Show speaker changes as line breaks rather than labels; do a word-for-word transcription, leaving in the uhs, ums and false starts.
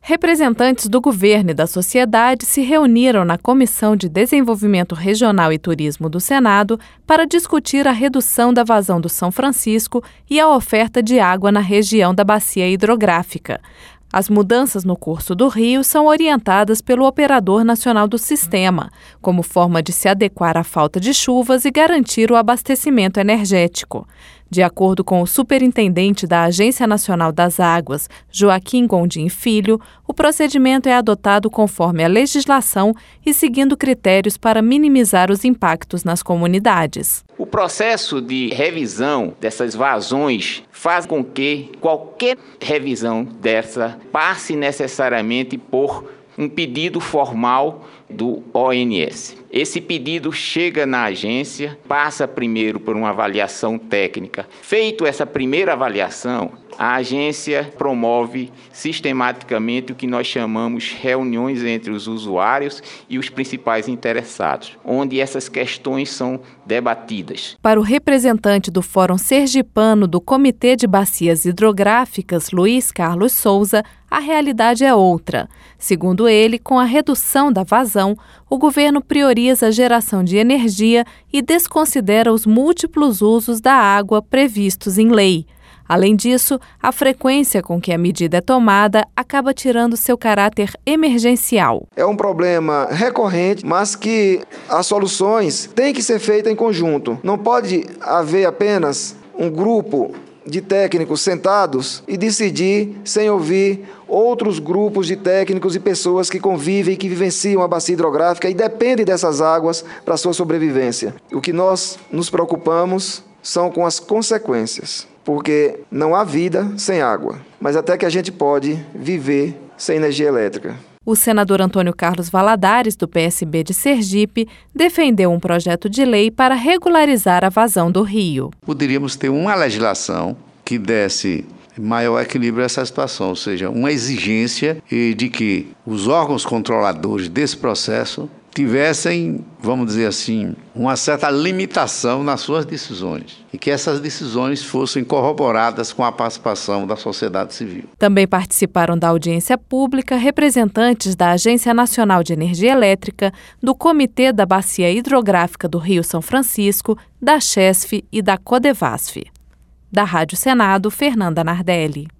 Representantes do governo e da sociedade se reuniram na Comissão de Desenvolvimento Regional e Turismo do Senado para discutir a redução da vazão do São Francisco e a oferta de água na região da bacia hidrográfica. As mudanças no curso do rio são orientadas pelo Operador Nacional do Sistema, como forma de se adequar à falta de chuvas e garantir o abastecimento energético. De acordo com o superintendente da Agência Nacional das Águas, Joaquim Gondim Filho, o procedimento é adotado conforme a legislação e seguindo critérios para minimizar os impactos nas comunidades.
O processo de revisão dessas vazões faz com que qualquer revisão dessa passe necessariamente por um pedido formal do O N S. Esse pedido chega na agência, passa primeiro por uma avaliação técnica. Feito essa primeira avaliação, a agência promove sistematicamente o que nós chamamos reuniões entre os usuários e os principais interessados, onde essas questões são debatidas.
Para o representante do Fórum Sergipano do Comitê de Bacias Hidrográficas, Luiz Carlos Souza, a realidade é outra. Segundo ele, com a redução da vazão, o governo prioriza a geração de energia e desconsidera os múltiplos usos da água previstos em lei. Além disso, a frequência com que a medida é tomada acaba tirando seu caráter emergencial.
É um problema recorrente, mas que as soluções têm que ser feitas em conjunto. Não pode haver apenas um grupo de técnicos sentados e decidir sem ouvir outros grupos de técnicos e pessoas que convivem e que vivenciam a bacia hidrográfica e dependem dessas águas para a sua sobrevivência. O que nós nos preocupamos são com as consequências, porque não há vida sem água, mas até que a gente pode viver sem energia elétrica.
O senador Antônio Carlos Valadares, do P S B de Sergipe, defendeu um projeto de lei para regularizar a vazão do rio.
Poderíamos ter uma legislação que desse maior equilíbrio a essa situação, ou seja, uma exigência de que os órgãos controladores desse processo tivessem, vamos dizer assim, uma certa limitação nas suas decisões e que essas decisões fossem corroboradas com a participação da sociedade civil.
Também participaram da audiência pública representantes da Agência Nacional de Energia Elétrica, do Comitê da Bacia Hidrográfica do Rio São Francisco, da Chesf e da Codevasf. Da Rádio Senado, Fernanda Nardelli.